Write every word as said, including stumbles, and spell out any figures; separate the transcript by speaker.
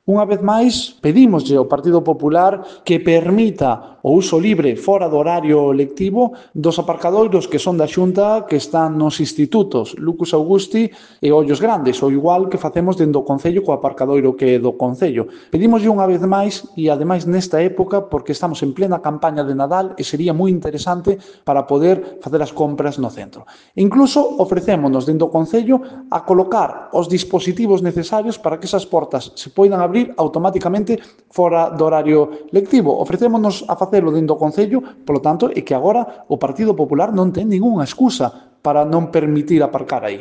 Speaker 1: Unha vez máis, pedímoslle ao Partido Popular que permita o uso libre fora do horario lectivo dos aparcadoiros que son da Xunta que están nos institutos Lucus Augusti e Ollos Grandes, o igual que facemos dentro do Concello co aparcadoiro que é do Concello. Pedímoslle unha vez máis e ademais nesta época porque estamos en plena campaña de Nadal e sería moi interesante para poder facer as compras no centro. Incluso ofrecémonos dentro do Concello a colocar os dispositivos necesarios para que esas portas se poidan abrir automáticamente fora do horario lectivo. Ofrecémonos a facelo dentro do Concello, polo tanto, e que agora o Partido Popular non ten ningunha excusa para non permitir aparcar aí.